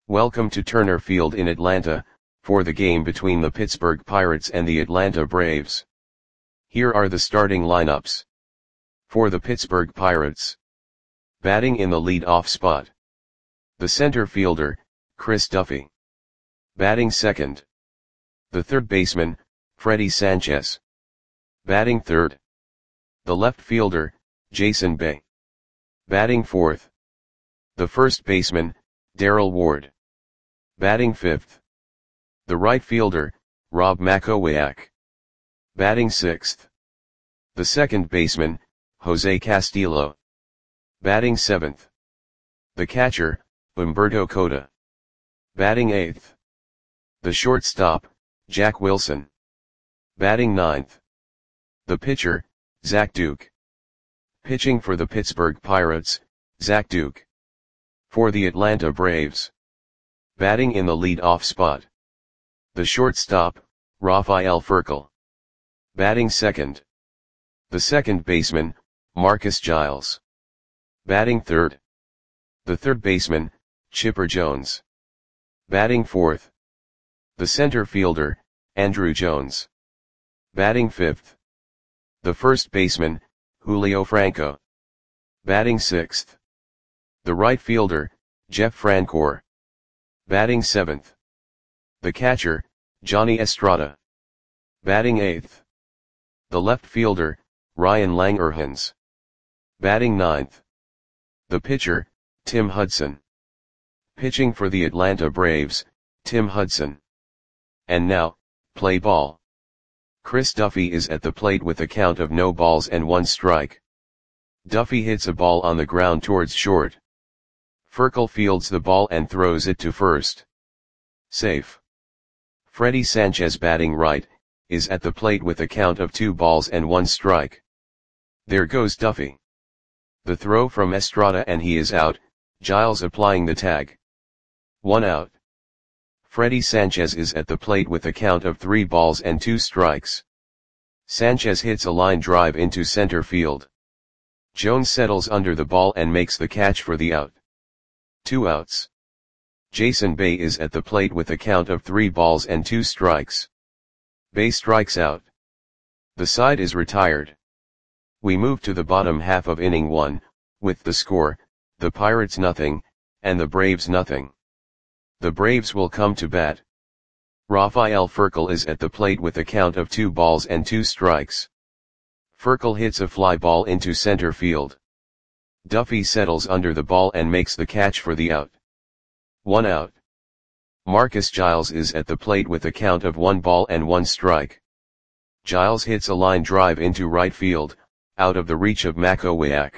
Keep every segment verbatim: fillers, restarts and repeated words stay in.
Welcome to Turner Field in Atlanta, for the game between the Pittsburgh Pirates and the Atlanta Braves. Here are the starting lineups. For the Pittsburgh Pirates. Batting in the lead-off spot. The center fielder, Chris Duffy. Batting second. The third baseman, Freddie Sanchez. Batting third. The left fielder, Jason Bay. Batting fourth. The first baseman, Darrell Ward. Batting fifth. The right fielder, Rob Makowiak. Batting sixth. The second baseman, Jose Castillo. Batting seventh. The catcher, Humberto Cota. Batting eighth. The shortstop, Jack Wilson. Batting ninth. The pitcher, Zach Duke. Pitching for the Pittsburgh Pirates, Zach Duke. For the Atlanta Braves. Batting in the lead-off spot. The shortstop, Rafael Furcal. Batting second. The second baseman, Marcus Giles. Batting third. The third baseman, Chipper Jones. Batting fourth. The center fielder, Andruw Jones. Batting fifth. The first baseman, Julio Franco. Batting sixth. The right fielder, Jeff Francoeur. Batting seventh. The catcher, Johnny Estrada. Batting eighth. The left fielder, Ryan Langerhans. Batting ninth. The pitcher, Tim Hudson. Pitching for the Atlanta Braves, Tim Hudson. And now, play ball. Chris Duffy is at the plate with a count of no balls and one strike. Duffy hits a ball on the ground towards short. Furcal fields the ball and throws it to first. Safe. Freddie Sanchez, batting right, is at the plate with a count of two balls and one strike. There goes Duffy. The throw from Estrada and he is out, Giles applying the tag. One out. Freddie Sanchez is at the plate with a count of three balls and two strikes. Sanchez hits a line drive into center field. Jones settles under the ball and makes the catch for the out. Two outs. Jason Bay is at the plate with a count of three balls and two strikes. Bay strikes out. The side is retired. We move to the bottom half of inning one, with the score, the Pirates nothing, and the Braves nothing. The Braves will come to bat. Rafael Furcal is at the plate with a count of two balls and two strikes. Furcal hits a fly ball into center field. Duffy settles under the ball and makes the catch for the out. One out. Marcus Giles is at the plate with a count of one ball and one strike. Giles hits a line drive into right field, out of the reach of Makowiak.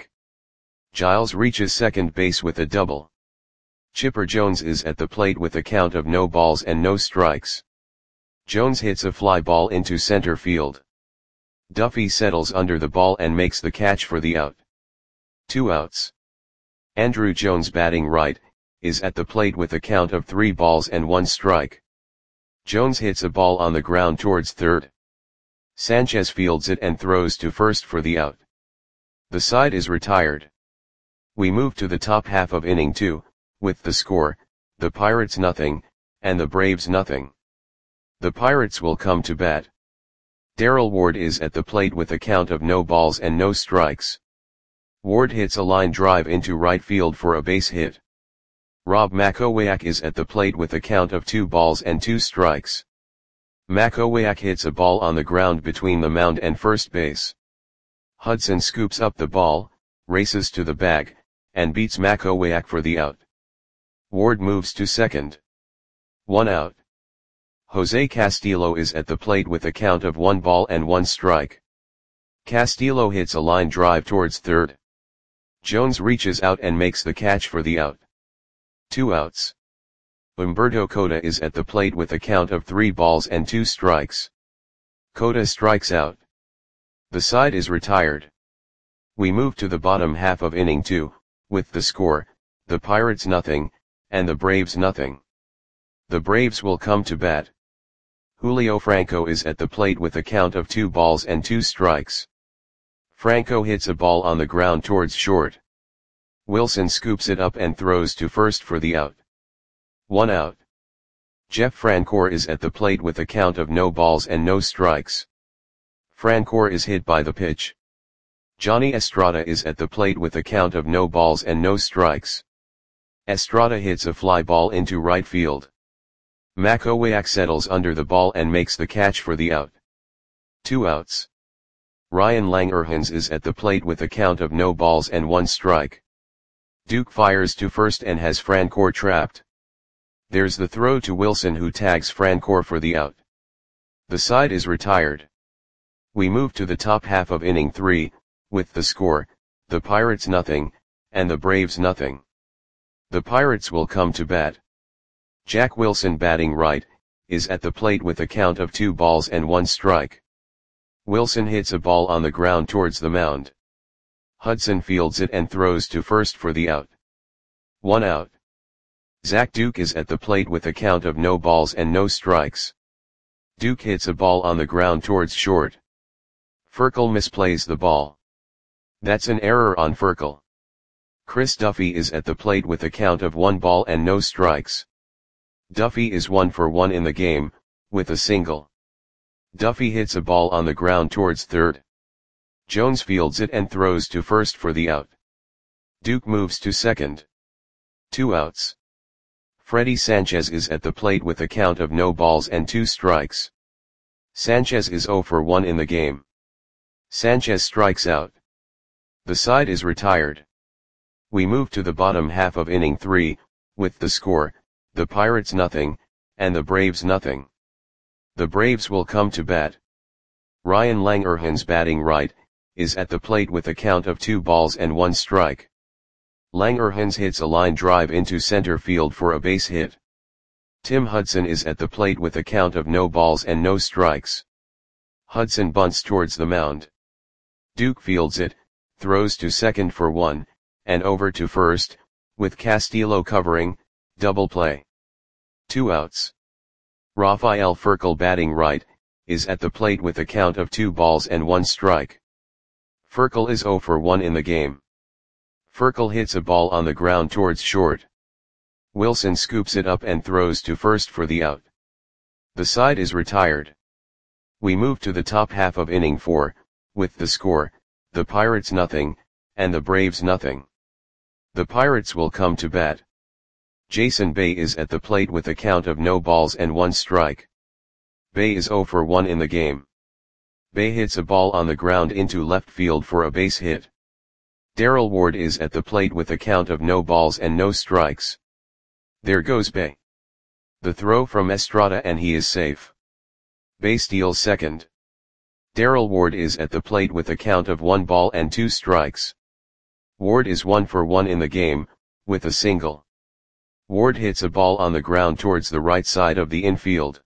Giles reaches second base with a double. Chipper Jones is at the plate with a count of no balls and no strikes. Jones hits a fly ball into center field. Duffy settles under the ball and makes the catch for the out. Two outs. Andruw Jones, batting right, is at the plate with a count of three balls and one strike. Jones hits a ball on the ground towards third. Sanchez fields it and throws to first for the out. The side is retired. We move to the top half of inning two, with the score, the Pirates nothing, and the Braves nothing. The Pirates will come to bat. Darrell Ward is at the plate with a count of no balls and no strikes. Ward hits a line drive into right field for a base hit. Rob Makowiak is at the plate with a count of two balls and two strikes. Makowiak hits a ball on the ground between the mound and first base. Hudson scoops up the ball, races to the bag, and beats Makowiak for the out. Ward moves to second. One out. Jose Castillo is at the plate with a count of one ball and one strike. Castillo hits a line drive towards third. Jones reaches out and makes the catch for the out. Two outs. Humberto Cota is at the plate with a count of three balls and two strikes. Cota strikes out. The side is retired. We move to the bottom half of inning two, with the score, the Pirates nothing, and the Braves nothing. The Braves will come to bat. Julio Franco is at the plate with a count of two balls and two strikes. Franco hits a ball on the ground towards short. Wilson scoops it up and throws to first for the out. One out. Jeff Francoeur is at the plate with a count of no balls and no strikes. Francoeur is hit by the pitch. Johnny Estrada is at the plate with a count of no balls and no strikes. Estrada hits a fly ball into right field. Makowiak settles under the ball and makes the catch for the out. Two outs. Ryan Langerhans is at the plate with a count of no balls and one strike. Duke fires to first and has Francoeur trapped. There's the throw to Wilson, who tags Francoeur for the out. The side is retired. We move to the top half of inning three, with the score, the Pirates nothing, and the Braves nothing. The Pirates will come to bat. Jack Wilson, batting right, is at the plate with a count of two balls and one strike. Wilson hits a ball on the ground towards the mound. Hudson fields it and throws to first for the out. One out. Zach Duke is at the plate with a count of no balls and no strikes. Duke hits a ball on the ground towards short. Firkel misplays the ball. That's an error on Firkel. Chris Duffy is at the plate with a count of one ball and no strikes. Duffy is one for one in the game, with a single. Duffy hits a ball on the ground towards third. Jones fields it and throws to first for the out. Duke moves to second. Two outs. Freddie Sanchez is at the plate with a count of no balls and two strikes. Sanchez is zero for one in the game. Sanchez strikes out. The side is retired. We move to the bottom half of inning three, with the score, the Pirates nothing, and the Braves nothing. The Braves will come to bat. Ryan Langerhans, batting right, is at the plate with a count of two balls and one strike. Langerhans hits a line drive into center field for a base hit. Tim Hudson is at the plate with a count of no balls and no strikes. Hudson bunts towards the mound. Duke fields it, throws to second for one, and over to first, with Castillo covering, double play. Two outs. Rafael Firkel, batting right, is at the plate with a count of two balls and one strike. Firkel is zero for one in the game. Firkel hits a ball on the ground towards short. Wilson scoops it up and throws to first for the out. The side is retired. We move to the top half of inning four, with the score, the Pirates nothing, and the Braves nothing. The Pirates will come to bat. Jason Bay is at the plate with a count of no balls and one strike. Bay is zero for one in the game. Bay hits a ball on the ground into left field for a base hit. Darrell Ward is at the plate with a count of no balls and no strikes. There goes Bay. The throw from Estrada and he is safe. Bay steals second. Darrell Ward is at the plate with a count of one ball and two strikes. Ward is one for one in the game, with a single. Ward hits a ball on the ground towards the right side of the infield.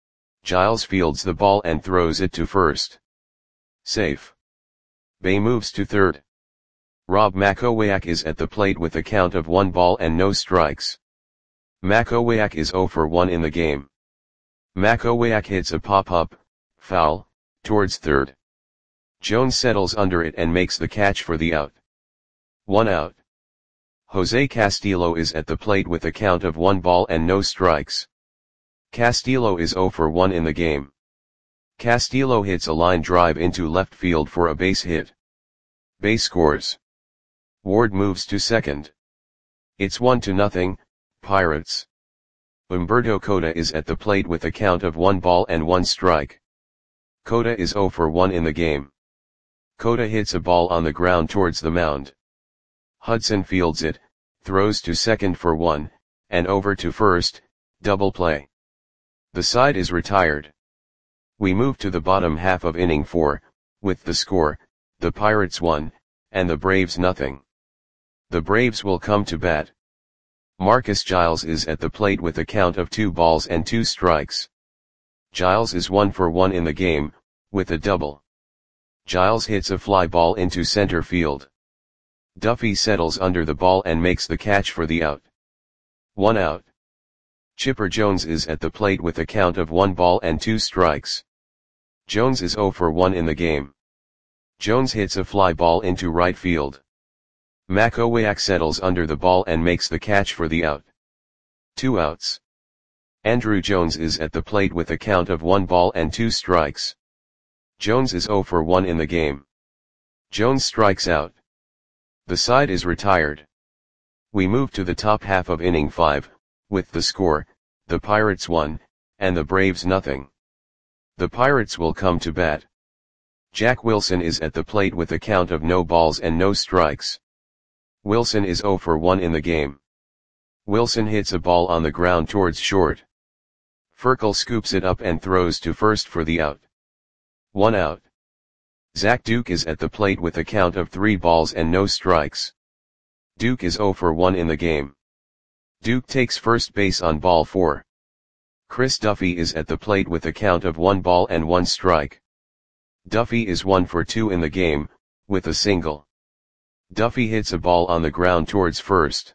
Giles fields the ball and throws it to first. Safe. Bay moves to third. Rob Makowiak is at the plate with a count of one ball and no strikes. Makowiak is zero for one in the game. Makowiak hits a pop-up, foul, towards third. Jones settles under it and makes the catch for the out. One out. Jose Castillo is at the plate with a count of one ball and no strikes. Castillo is zero for one in the game. Castillo hits a line drive into left field for a base hit. Bay scores. Ward moves to second. It's one to nothing, Pirates. Humberto Cota is at the plate with a count of one ball and one strike. Cota is zero for one in the game. Cota hits a ball on the ground towards the mound. Hudson fields it, throws to second for one, and over to first, double play. The side is retired. We move to the bottom half of inning four, with the score, the Pirates one, and the Braves nothing. The Braves will come to bat. Marcus Giles is at the plate with a count of two balls and two strikes. Giles is one for one in the game, with a double. Giles hits a fly ball into center field. Duffy settles under the ball and makes the catch for the out. One out. Chipper Jones is at the plate with a count of one ball and two strikes. Jones is zero for one in the game. Jones hits a fly ball into right field. Makowiak settles under the ball and makes the catch for the out. Two outs. Andruw Jones is at the plate with a count of one ball and two strikes. Jones is oh for one in the game. Jones strikes out. The side is retired. We move to the top half of inning five, with the score, the Pirates one, and the Braves nothing. The Pirates will come to bat. Jack Wilson is at the plate with a count of no balls and no strikes. Wilson is oh for one in the game. Wilson hits a ball on the ground towards short. Furcal scoops it up and throws to first for the out. One out. Zach Duke is at the plate with a count of three balls and no strikes. Duke is oh for one in the game. Duke takes first base on ball four. Chris Duffy is at the plate with a count of one ball and one strike. Duffy is one for two in the game, with a single. Duffy hits a ball on the ground towards first.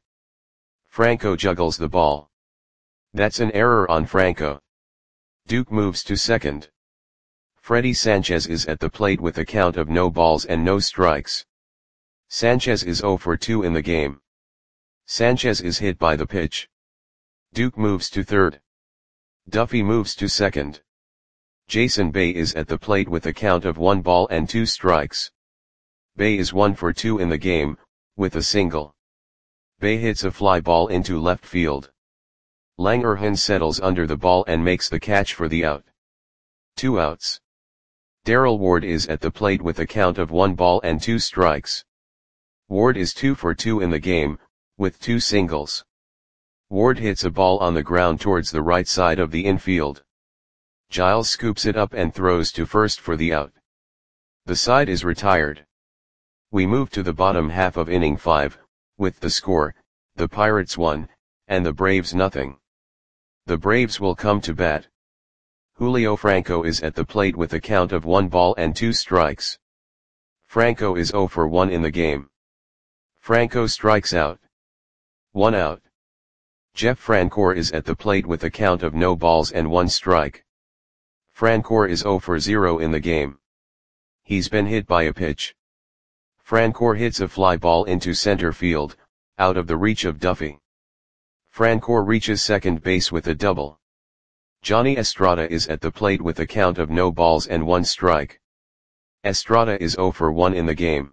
Franco juggles the ball. That's an error on Franco. Duke moves to second. Freddie Sanchez is at the plate with a count of no balls and no strikes. Sanchez is oh for two in the game. Sanchez is hit by the pitch. Duke moves to third. Duffy moves to second. Jason Bay is at the plate with a count of one ball and two strikes. Bay is one for two in the game, with a single. Bay hits a fly ball into left field. Langerhans settles under the ball and makes the catch for the out. Two outs. Darrell Ward is at the plate with a count of one ball and two strikes. Ward is two for two in the game, with two singles. Ward hits a ball on the ground towards the right side of the infield. Giles scoops it up and throws to first for the out. The side is retired. We move to the bottom half of inning five, with the score, the Pirates one, and the Braves nothing. The Braves will come to bat. Julio Franco is at the plate with a count of one ball and two strikes. Franco is oh for one in the game. Franco strikes out. One out. Jeff Francoeur is at the plate with a count of no balls and one strike. Francoeur is oh for zero in the game. He's been hit by a pitch. Francoeur hits a fly ball into center field, out of the reach of Duffy. Francoeur reaches second base with a double. Johnny Estrada is at the plate with a count of no balls and one strike. Estrada is oh for one in the game.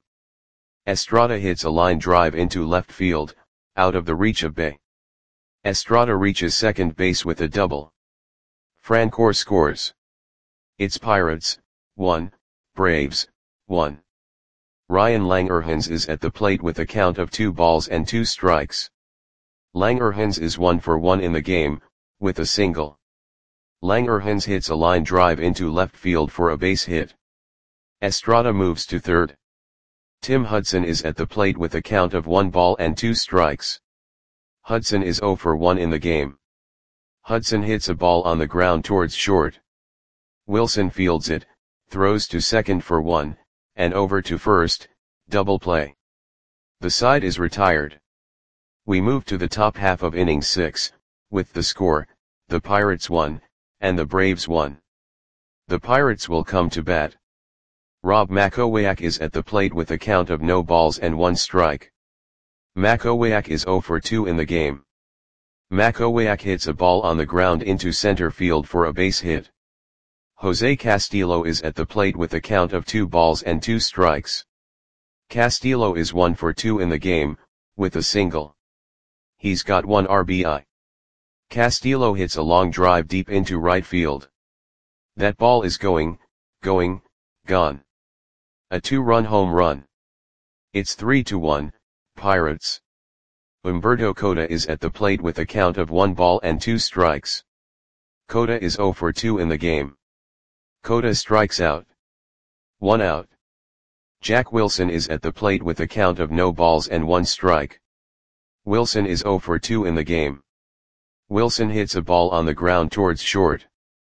Estrada hits a line drive into left field, out of the reach of Bay. Estrada reaches second base with a double. Francoeur scores. It's Pirates, one, Braves, one. Ryan Langerhans is at the plate with a count of two balls and two strikes. Langerhans is one for one in the game, with a single. Langerhans hits a line drive into left field for a base hit. Estrada moves to third. Tim Hudson is at the plate with a count of one ball and two strikes. Hudson is oh for one in the game. Hudson hits a ball on the ground towards short. Wilson fields it, throws to second for one, and over to first, double play. The side is retired. We move to the top half of inning six, with the score, the Pirates one, and the Braves one. The Pirates will come to bat. Rob Makowiak is at the plate with a count of no balls and one strike. Makowiak is oh for two in the game. Makowiak hits a ball on the ground into center field for a base hit. Jose Castillo is at the plate with a count of two balls and two strikes. Castillo is one for two in the game, with a single. He's got one R B I. Castillo hits a long drive deep into right field. That ball is going, going, gone. A two-run home run. It's three to one, Pirates. Humberto Cota is at the plate with a count of one ball and two strikes. Cota is oh for two in the game. Cota strikes out. One out. Jack Wilson is at the plate with a count of no balls and one strike. Wilson is oh for two in the game. Wilson hits a ball on the ground towards short.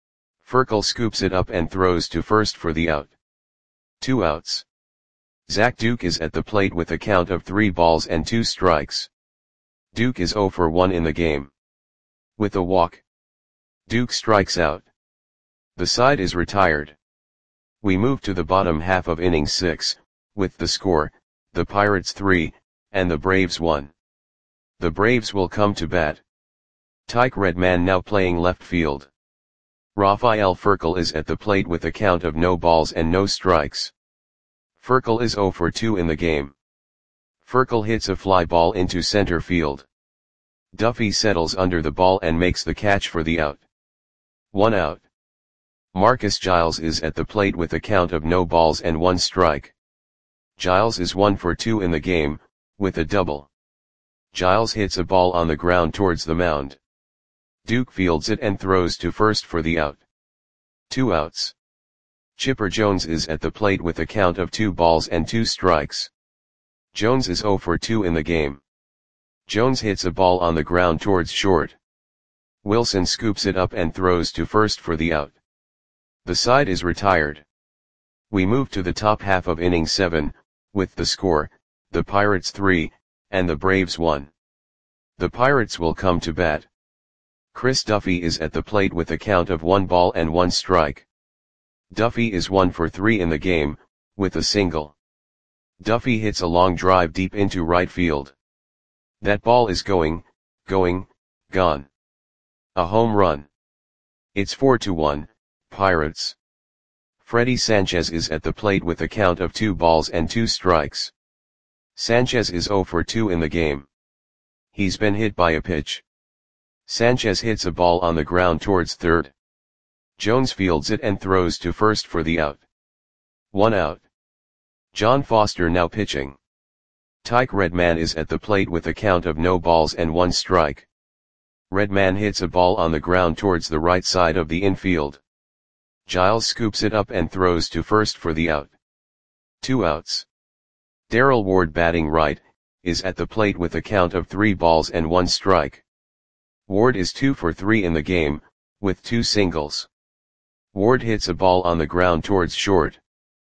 Furcal scoops it up and throws to first for the out. Two outs. Zach Duke is at the plate with a count of three balls and two strikes. Duke is oh for one in the game. With a walk. Duke strikes out. The side is retired. We move to the bottom half of inning six, with the score, the Pirates three, and the Braves one. The Braves will come to bat. Tyke Redman now playing left field. Rafael Furcal is at the plate with a count of no balls and no strikes. Furcal is zero for two in the game. Furcal hits a fly ball into center field. Duffy settles under the ball and makes the catch for the out. One out. Marcus Giles is at the plate with a count of no balls and one strike. Giles is one for two in the game, with a double. Giles hits a ball on the ground towards the mound. Duke fields it and throws to first for the out. Two outs. Chipper Jones is at the plate with a count of two balls and two strikes. Jones is zero for two in the game. Jones hits a ball on the ground towards short. Wilson scoops it up and throws to first for the out. The side is retired. We move to the top half of inning seven, with the score, the Pirates three, and the Braves one. The Pirates will come to bat. Chris Duffy is at the plate with a count of one ball and one strike. Duffy is one for three in the game, with a single. Duffy hits a long drive deep into right field. That ball is going, going, gone. A home run. It's four to one, Pirates. Freddie Sanchez is at the plate with a count of two balls and two strikes. Sanchez is zero for two in the game. He's been hit by a pitch. Sanchez hits a ball on the ground towards third. Jones fields it and throws to first for the out. One out. John Foster now pitching. Tyke Redman is at the plate with a count of no balls and one strike. Redman hits a ball on the ground towards the right side of the infield. Giles scoops it up and throws to first for the out. Two outs. Darrell Ward batting right, is at the plate with a count of three balls and one strike. Ward is two for three in the game, with two singles. Ward hits a ball on the ground towards short.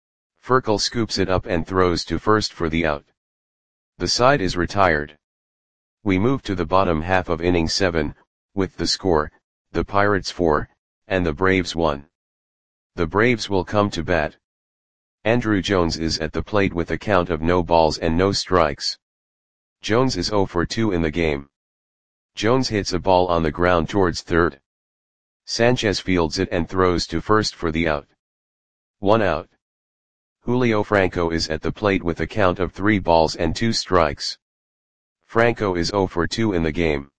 Furcal scoops it up and throws to first for the out. The side is retired. We move to the bottom half of inning seven, with the score, the Pirates four, and the Braves one. The Braves will come to bat. Andruw Jones is at the plate with a count of no balls and no strikes. Jones is zero for two in the game. Jones hits a ball on the ground towards third. Sanchez fields it and throws to first for the out. One out. Julio Franco is at the plate with a count of three balls and two strikes. Franco is zero for two in the game.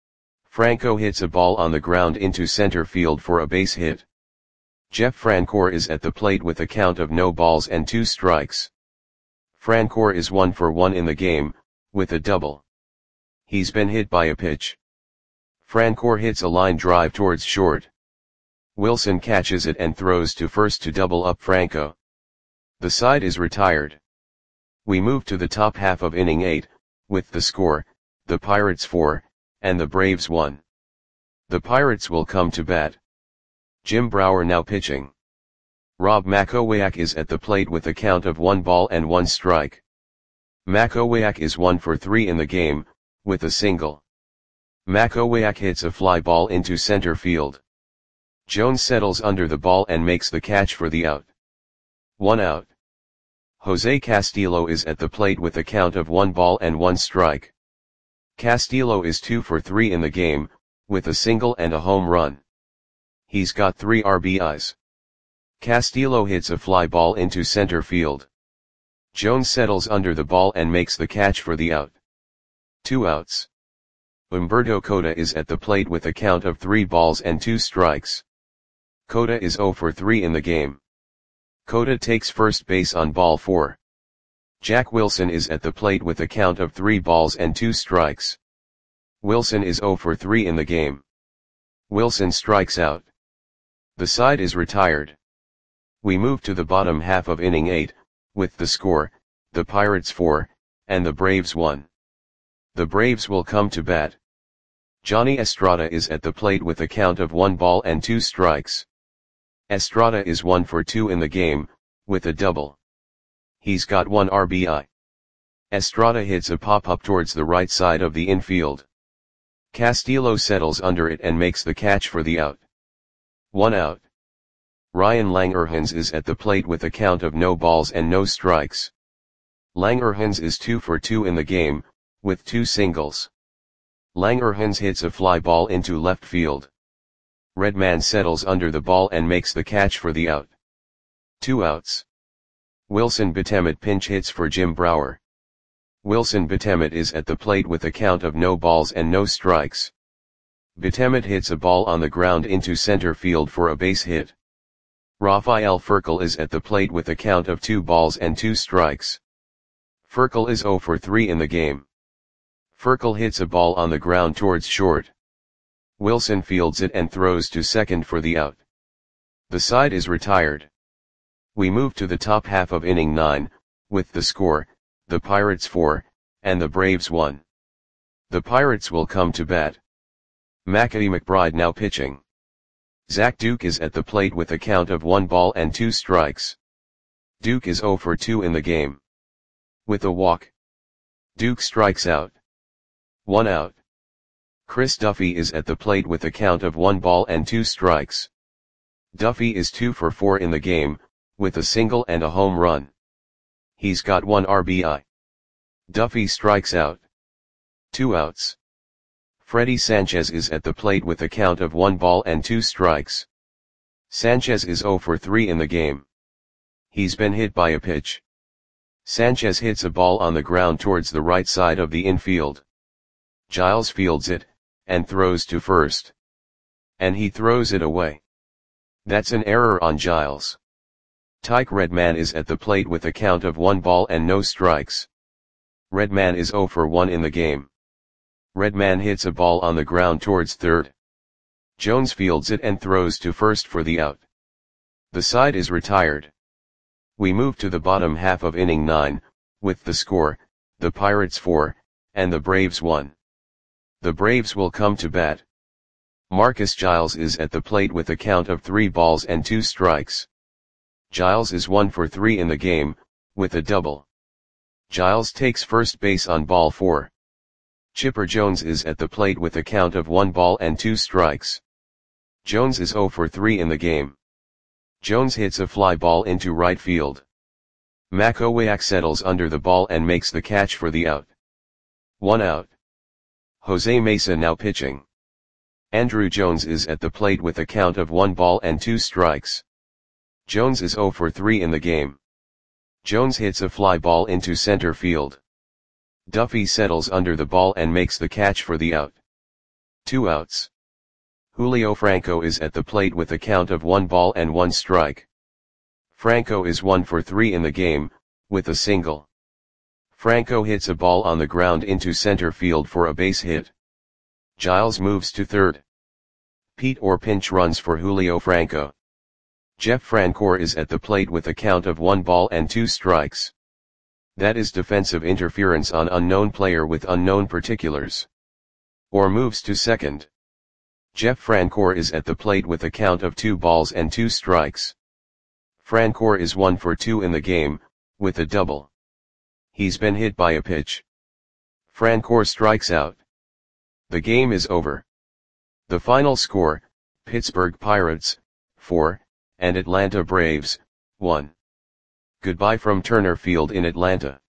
Franco hits a ball on the ground into center field for a base hit. Jeff Francoeur is at the plate with a count of no balls and two strikes. Francoeur is one for one in the game, with a double. He's been hit by a pitch. Francoeur hits a line drive towards short. Wilson catches it and throws to first to double up Franco. The side is retired. We move to the top half of inning eight, with the score, the Pirates four, and the Braves one. The Pirates will come to bat. Jim Brower now pitching. Rob Makowiak is at the plate with a count of one ball and one strike. Makowiak is one for three in the game, with a single. Makowiak hits a fly ball into center field. Jones settles under the ball and makes the catch for the out. One out. Jose Castillo is at the plate with a count of one ball and one strike. Castillo is two for three in the game, with a single and a home run. He's got three R B Is. Castillo hits a fly ball into center field. Jones settles under the ball and makes the catch for the out. Two outs. Humberto Cota is at the plate with a count of three balls and two strikes. Cota is zero for three in the game. Cota takes first base on ball four. Jack Wilson is at the plate with a count of three balls and two strikes. Wilson is zero for three in the game. Wilson strikes out. The side is retired. We move to the bottom half of inning eight, with the score, the Pirates four, and the Braves one. The Braves will come to bat. Johnny Estrada is at the plate with a count of one ball and two strikes. Estrada is one for two in the game, with a double. He's got one R B I. Estrada hits a pop-up towards the right side of the infield. Castillo settles under it and makes the catch for the out. One out. Ryan Langerhans is at the plate with a count of no balls and no strikes. Langerhans is two for two in the game, with two singles. Langerhans hits a fly ball into left field. Redman settles under the ball and makes the catch for the out. Two outs. Wilson Betemet pinch hits for Jim Brower. Wilson Betemet is at the plate with a count of no balls and no strikes. Betemet hits a ball on the ground into center field for a base hit. Rafael Furcal is at the plate with a count of two balls and two strikes. Furcal is oh for three in the game. Furcal hits a ball on the ground towards short. Wilson fields it and throws to second for the out. The side is retired. We move to the top half of inning nine, with the score, the Pirates four, and the Braves one. The Pirates will come to bat. Mackie McBride now pitching. Zach Duke is at the plate with a count of one ball and two strikes. Duke is oh for two in the game. With a walk, Duke strikes out. One out. Chris Duffy is at the plate with a count of one ball and two strikes. Duffy is two for four in the game, with a single and a home run. He's got one R B I. Duffy strikes out. Two outs. Freddie Sanchez is at the plate with a count of one ball and two strikes. Sanchez is oh for three in the game. He's been hit by a pitch. Sanchez hits a ball on the ground towards the right side of the infield. Giles fields it, and throws to first. And he throws it away. That's an error on Giles. Tyke Redman is at the plate with a count of one ball and no strikes. Redman is oh for one in the game. Redman hits a ball on the ground towards third. Jones fields it and throws to first for the out. The side is retired. We move to the bottom half of inning nine, with the score, the Pirates four, and the Braves one. The Braves will come to bat. Marcus Giles is at the plate with a count of three balls and two strikes. Giles is one for three in the game, with a double. Giles takes first base on ball four. Chipper Jones is at the plate with a count of one ball and two strikes. Jones is oh for three in the game. Jones hits a fly ball into right field. Makowiak settles under the ball and makes the catch for the out. One out. Jose Mesa now pitching. Andrew Jones is at the plate with a count of one ball and two strikes. Jones is oh for three in the game. Jones hits a fly ball into center field. Duffy settles under the ball and makes the catch for the out. Two outs. Julio Franco is at the plate with a count of one ball and one strike. Franco is one for three in the game, with a single. Franco hits a ball on the ground into center field for a base hit. Giles moves to third. Pete Orr pinch runs for Julio Franco. Jeff Francoeur is at the plate with a count of one ball and two strikes. That is defensive interference on unknown player with unknown particulars. Orr moves to second. Jeff Francoeur is at the plate with a count of two balls and two strikes. Francoeur is one for two in the game, with a double. He's been hit by a pitch. Francoeur strikes out. The game is over. The final score, Pittsburgh Pirates, four, and Atlanta Braves, one. Goodbye from Turner Field in Atlanta.